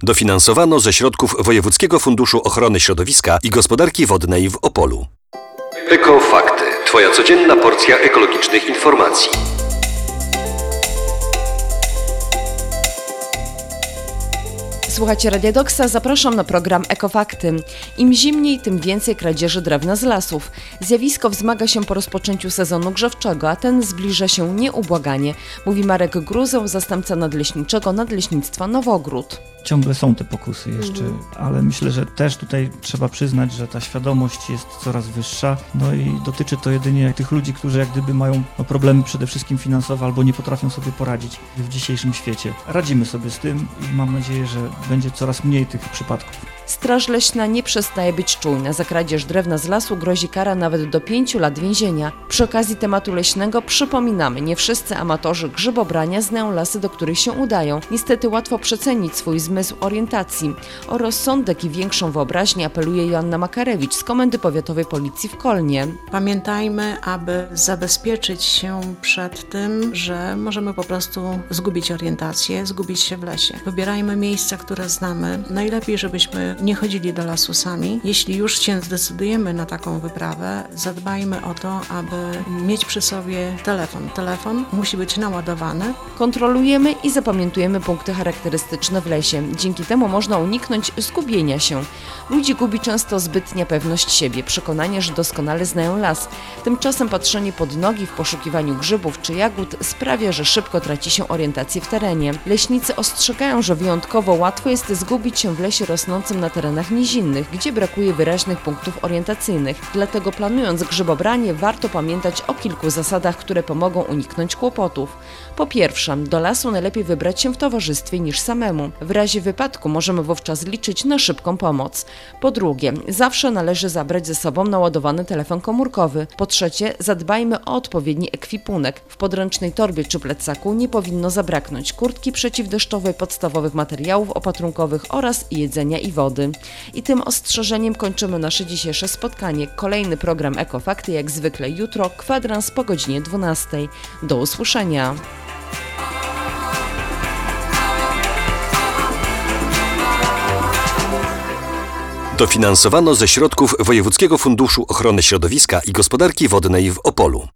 Dofinansowano ze środków Wojewódzkiego Funduszu Ochrony Środowiska i Gospodarki Wodnej w Opolu. Ekofakty. Twoja codzienna porcja ekologicznych informacji. Słuchajcie Radia Doksa, zapraszam na program Ekofakty. Im zimniej, tym więcej kradzieży drewna z lasów. Zjawisko wzmaga się po rozpoczęciu sezonu grzewczego, a ten zbliża się nieubłaganie, mówi Marek Gruzeł, zastępca nadleśniczego Nadleśnictwa Nowogród. Ciągle są te pokusy jeszcze, ale myślę, że też tutaj trzeba przyznać, że ta świadomość jest coraz wyższa. No i dotyczy to jedynie tych ludzi, którzy jak gdyby mają problemy przede wszystkim finansowe albo nie potrafią sobie poradzić w dzisiejszym świecie. Radzimy sobie z tym i mam nadzieję, że będzie coraz mniej tych przypadków. Straż Leśna nie przestaje być czujna. Za kradzież drewna z lasu grozi kara nawet do 5 lat więzienia. Przy okazji tematu leśnego przypominamy, nie wszyscy amatorzy grzybobrania znają lasy, do których się udają. Niestety łatwo przecenić swój zmysł orientacji. O rozsądek i większą wyobraźnię apeluje Joanna Makarewicz z Komendy Powiatowej Policji w Kolnie. Pamiętajmy, aby zabezpieczyć się przed tym, że możemy po prostu zgubić orientację, zgubić się w lesie. Wybierajmy miejsca, które znamy. Najlepiej, żebyśmy nie chodzili do lasu sami. Jeśli już się zdecydujemy na taką wyprawę, zadbajmy o to, aby mieć przy sobie telefon. Telefon musi być naładowany. Kontrolujemy i zapamiętujemy punkty charakterystyczne w lesie. Dzięki temu można uniknąć zgubienia się. Ludzi gubi często zbytnia pewność siebie, przekonanie, że doskonale znają las. Tymczasem patrzenie pod nogi w poszukiwaniu grzybów czy jagód sprawia, że szybko traci się orientację w terenie. Leśnicy ostrzegają, że wyjątkowo łatwo jest zgubić się w lesie rosnącym na terenach nizinnych, gdzie brakuje wyraźnych punktów orientacyjnych. Dlatego planując grzybobranie, warto pamiętać o kilku zasadach, które pomogą uniknąć kłopotów. Po pierwsze, do lasu najlepiej wybrać się w towarzystwie niż samemu. W razie wypadku możemy wówczas liczyć na szybką pomoc. Po drugie, zawsze należy zabrać ze sobą naładowany telefon komórkowy. Po trzecie, zadbajmy o odpowiedni ekwipunek. W podręcznej torbie czy plecaku nie powinno zabraknąć kurtki przeciwdeszczowej, podstawowych materiałów opatrunkowych oraz jedzenia i wody. I tym ostrzeżeniem kończymy nasze dzisiejsze spotkanie. Kolejny program Ekofakty jak zwykle jutro, kwadrans po godzinie 12. Do usłyszenia. Dofinansowano ze środków Wojewódzkiego Funduszu Ochrony Środowiska i Gospodarki Wodnej w Opolu.